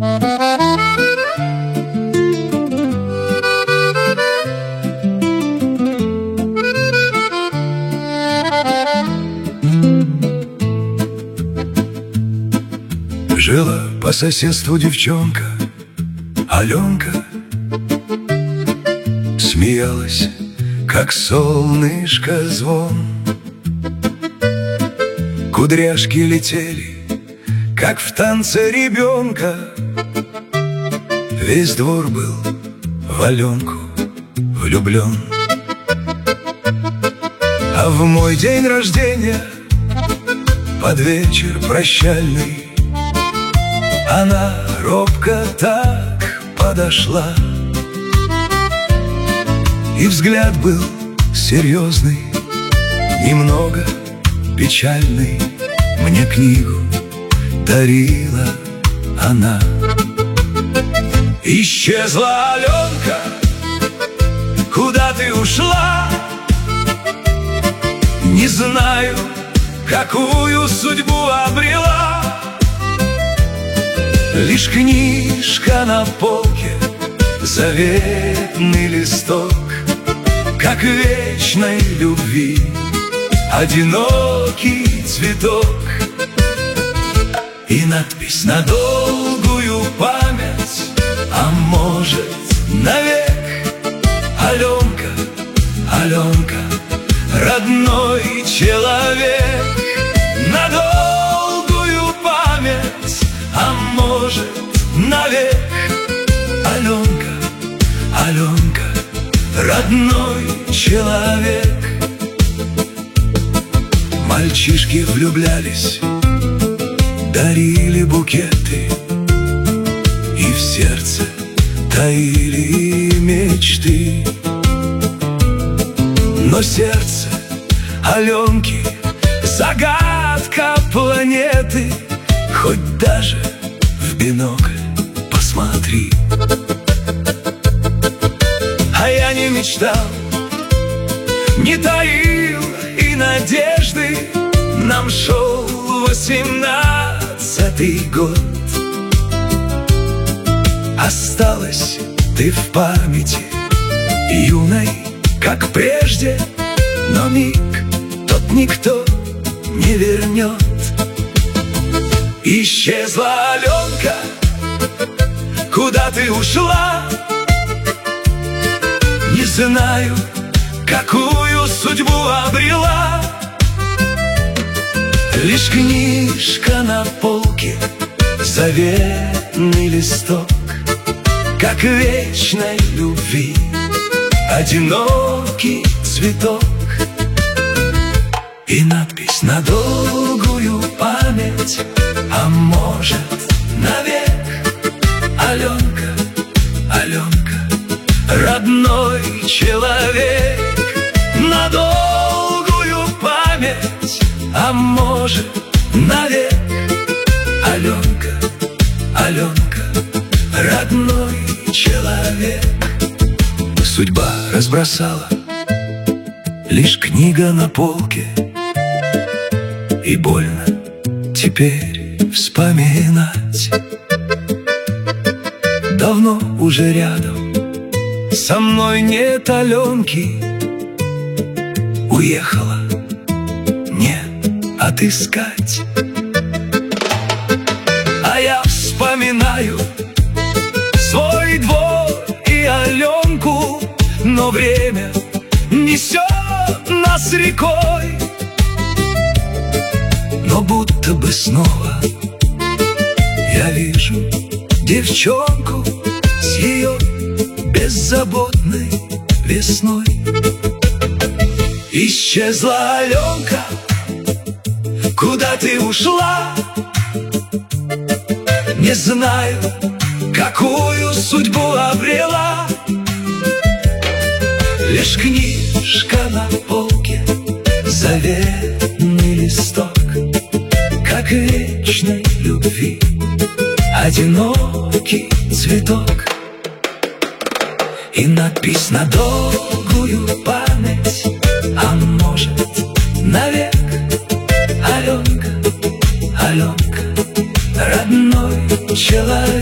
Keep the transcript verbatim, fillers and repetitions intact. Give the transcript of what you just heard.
Жила по соседству девчонка Аленка, смеялась, как солнышко звон. Кудряшки летели, как в танце ребенка. Весь двор был в Аленку влюблен. А в мой день рождения, под вечер прощальный, она робко так подошла, и взгляд был серьезный, немного печальный. Мне книгу дарила она. Исчезла Аленка, куда ты ушла? Не знаю, какую судьбу обрела. Лишь книжка на полке, заветный листок, как вечной любви одинокий цветок. И надпись на долгую память, а может навек: Аленка, Аленка, родной человек. На долгую память, а может навек: Аленка, Аленка, родной человек. Мальчишки влюблялись, дарили букеты, и в сердце таили мечты. Но сердце Аленки — загадка планеты. Хоть даже в бинокль посмотри. А я не мечтал, не таил и надежды. Нам шел восемнадцатый год. Осталась ты в памяти, юной, как прежде, но миг тот никто не вернет. Исчезла Аленка, куда ты ушла? Не знаю, какую судьбу обрела. Лишь книжка на полке, заветный листок, как вечной любви одинокий цветок. И надпись на долгую память, а может навек: Аленка, Аленка, родной человек. На долгую память, а может навек: Аленка, Аленка, родной человек. Судьба разбросала лишь книга на полке, и больно теперь вспоминать. Давно уже рядом со мной нет Аленки. Уехала, нет отыскать. А я вспоминаю свой двор и Аленку, но время несет нас рекой. Но будто бы снова я вижу девчонку с ее беззаботной весной. Исчезла Аленка, куда ты ушла? Не знаю, какую судьбу обрела. Лишь книжка на полке, заветный листок, как вечной любви одинокий цветок. И надпись на долгую память, а может навек: Аленка, Аленка, родной человек.